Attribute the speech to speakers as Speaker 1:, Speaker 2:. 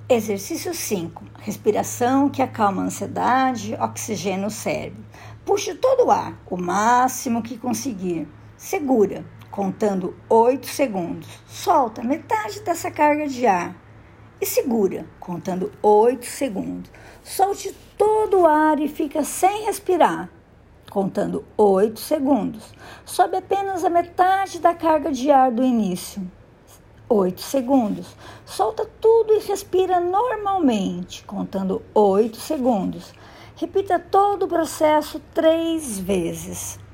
Speaker 1: Exercício 5. Respiração que acalma a ansiedade, oxigena o cérebro. Puxe todo o ar, o máximo que conseguir. Segura, contando 8 segundos. Solta metade dessa carga de ar. E segura, contando 8 segundos. Solte todo o ar e fica sem respirar, contando 8 segundos. Sobe apenas a metade da carga de ar do início. 8 segundos. Solta tudo e respira normalmente, contando 8 segundos. Repita todo o processo 3 vezes.